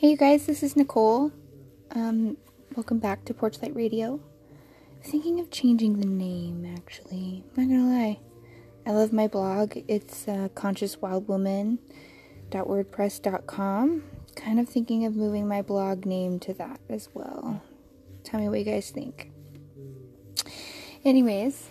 Hey you guys, this is Nicole. Welcome back to Porchlight Radio. I'm thinking of changing the name, actually. I'm not gonna lie. I love my blog. It's consciouswildwoman.wordpress.com. Kind of thinking of moving my blog name to that as well. Tell me what you guys think. Anyways,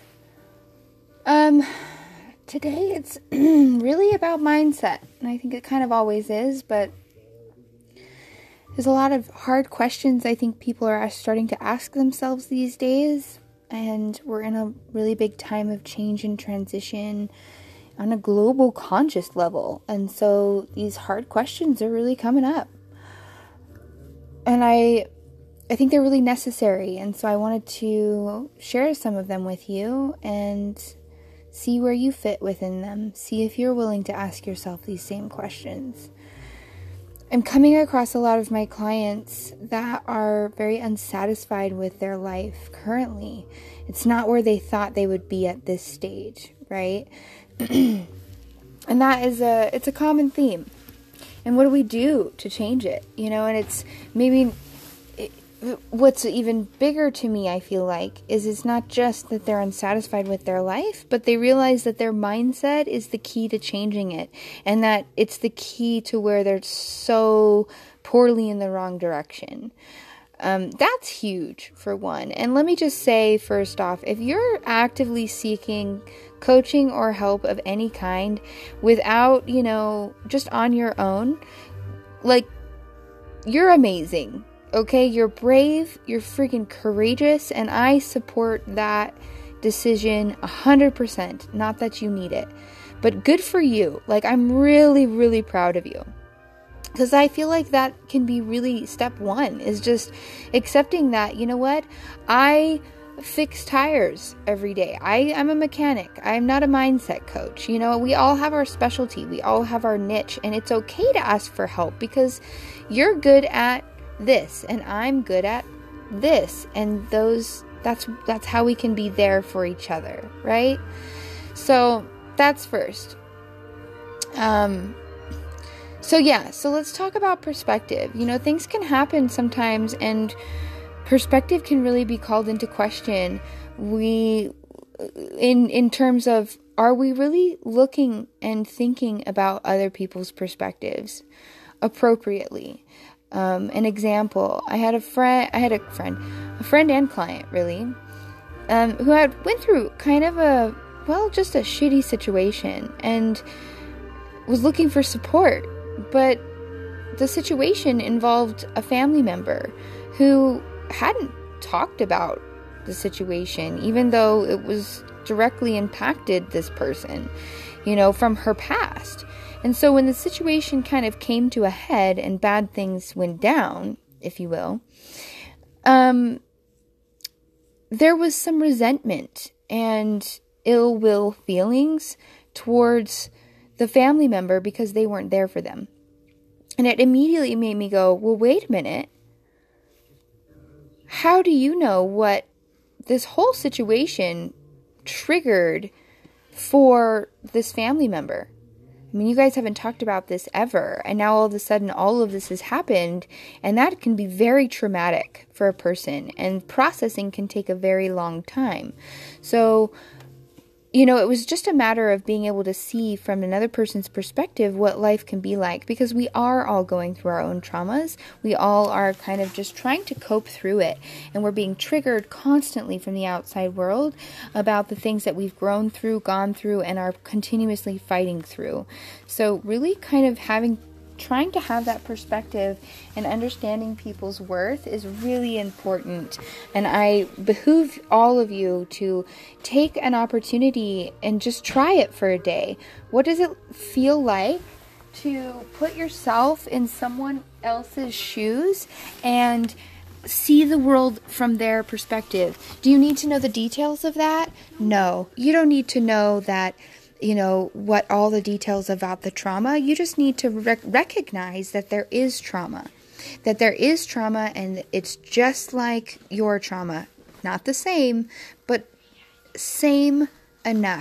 today it's really about mindset. And I think it kind of always is, but there's a lot of hard questions I think people are starting to ask themselves these days, and we're in a really big time of change and transition on a global conscious level, and so these hard questions are really coming up, and I think they're really necessary, and so I wanted to share some of them with you and see where you fit within them, see if you're willing to ask yourself these same questions. I'm coming across a lot of my clients that are very unsatisfied with their life currently. It's not where they thought they would be at this stage, right? And that is it's a common theme. And what do we do to change it? And it's maybe what's even bigger to me, I feel like, is it's not just that they're unsatisfied with their life, but they realize that their mindset is the key to changing it, and that it's the key to where they're so poorly in the wrong direction. That's huge, for one. And let me just say, first off, if you're actively seeking coaching or help of any kind without, just on your own, you're amazing. Okay, you're brave, you're freaking courageous, and I support that decision 100%. Not that you need it, but good for you. I'm really, really proud of you. Because I feel like that can be really step one, is just accepting that, I fix tires every day. I'm a mechanic. I'm not a mindset coach. We all have our specialty. We all have our niche, and it's okay to ask for help because you're good at this and I'm good at this, and that's how we can be there for each other, right? So that's first. So let's talk about perspective. Things can happen sometimes, and perspective can really be called into question. In terms of, are we really looking and thinking about other people's perspectives appropriately? An example, I had a friend and client, really, who had went through kind of just a shitty situation and was looking for support. But the situation involved a family member who hadn't talked about the situation, even though it was directly impacted this person, from her past. And so when the situation kind of came to a head and bad things went down, if you will, there was some resentment and ill will feelings towards the family member because they weren't there for them. And it immediately made me go, well, wait a minute. How do you know what this whole situation triggered for this family member? I mean, you guys haven't talked about this ever, and now all of a sudden all of this has happened, and that can be very traumatic for a person, and processing can take a very long time. So, it was just a matter of being able to see from another person's perspective what life can be like, because we are all going through our own traumas. We all are kind of just trying to cope through it, and we're being triggered constantly from the outside world about the things that we've gone through, and are continuously fighting through. So really kind of trying to have that perspective and understanding people's worth is really important. And I behoove all of you to take an opportunity and just try it for a day. What does it feel like to put yourself in someone else's shoes and see the world from their perspective? Do you need to know the details of that? No, you don't need to know that, what all the details about the trauma. You just need to recognize that there is trauma. And it's just like your trauma. Not the same, but same enough,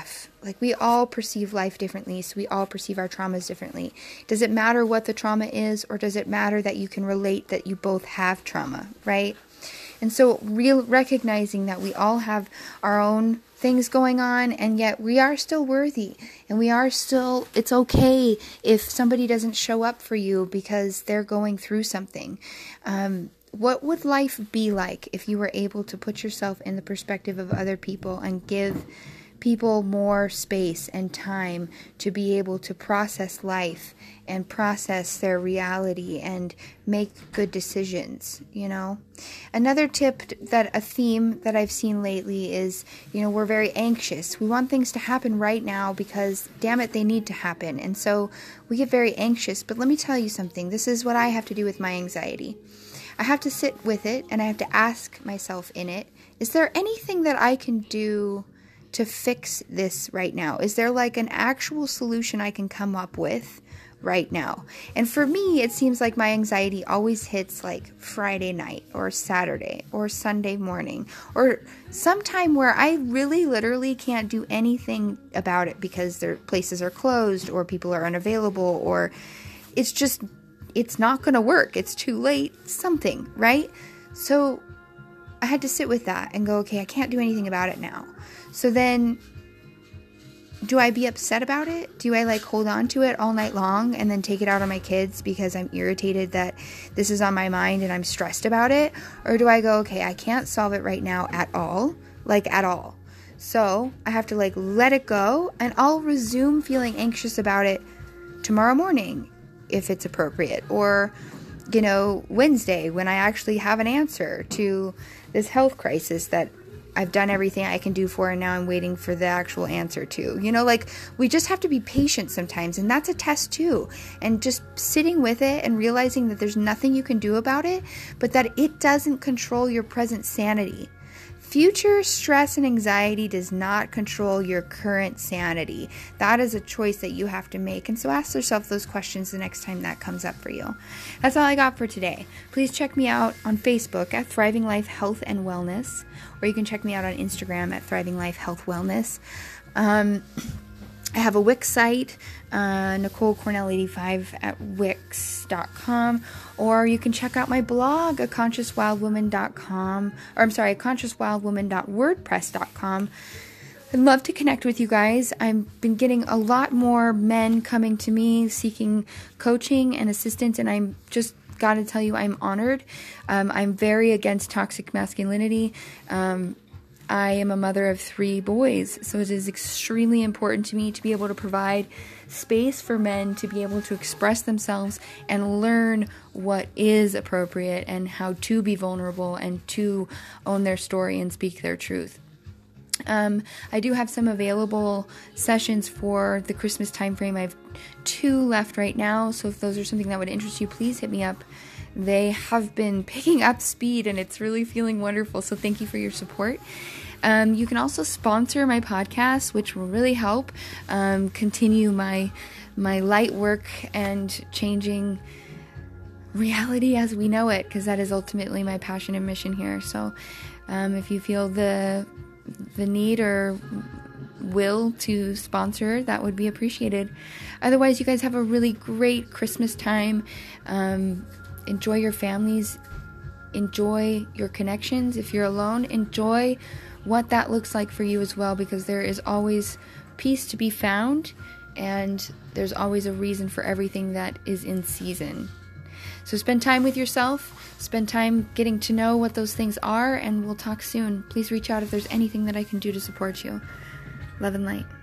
Like, we all perceive life differently, so we all perceive our traumas differently. Does it matter what the trauma is, or does it matter that you can relate that you both have trauma, right? And so recognizing that we all have our own things going on, and yet we are still worthy, and it's okay if somebody doesn't show up for you because they're going through something. What would life be like if you were able to put yourself in the perspective of other people and give people more space and time to be able to process life and process their reality and make good decisions, you know? Another tip, a theme that I've seen lately is, we're very anxious. We want things to happen right now because, damn it, they need to happen. And so we get very anxious. But let me tell you something. This is what I have to do with my anxiety. I have to sit with it, and I have to ask myself in it, is there anything that I can do to fix this right now? Is there like an actual solution I can come up with right now? And for me, it seems like my anxiety always hits like Friday night or Saturday or Sunday morning or sometime where I really literally can't do anything about it because their places are closed or people are unavailable, or it's not going to work. It's too late, something, right? So I had to sit with that and go, okay, I can't do anything about it now. So then, do I be upset about it? Do I hold on to it all night long and then take it out on my kids because I'm irritated that this is on my mind and I'm stressed about it? Or do I go, okay, I can't solve it right now at all, at all. So I have to let it go, and I'll resume feeling anxious about it tomorrow morning if it's appropriate, or Wednesday when I actually have an answer to this health crisis that I've done everything I can do for, and now I'm waiting for the actual answer to. We just have to be patient sometimes, and that's a test too. And just sitting with it and realizing that there's nothing you can do about it, but that it doesn't control your present sanity. Future stress and anxiety does not control your current sanity. That is a choice that you have to make. And so ask yourself those questions the next time that comes up for you. That's all I got for today. Please check me out on Facebook at Thriving Life Health and Wellness, or you can check me out on Instagram at Thriving Life Health Wellness. I have a Wix site, Nicole Cornell 85 at Wix.com, or you can check out my blog at consciouswildwoman.wordpress.com. I'd love to connect with you guys. I've been getting a lot more men coming to me seeking coaching and assistance, and I'm just got to tell you, I'm honored. I'm very against toxic masculinity. I am a mother of 3 boys, so it is extremely important to me to be able to provide space for men to be able to express themselves and learn what is appropriate and how to be vulnerable and to own their story and speak their truth. I do have some available sessions for the Christmas time frame. I have 2 left right now, so if those are something that would interest you, please hit me up. They have been picking up speed, and it's really feeling wonderful, so thank you for your support. You can also sponsor my podcast, which will really help continue my light work and changing reality as we know it, because that is ultimately my passion and mission here. So if you feel the need or will to sponsor, that would be appreciated. Otherwise, you guys have a really great Christmas time. Enjoy your families. Enjoy your connections. If you're alone, enjoy what that looks like for you as well, because there is always peace to be found, and there's always a reason for everything that is in season. So spend time with yourself, spend time getting to know what those things are, and we'll talk soon. Please reach out if there's anything that I can do to support you. Love and light.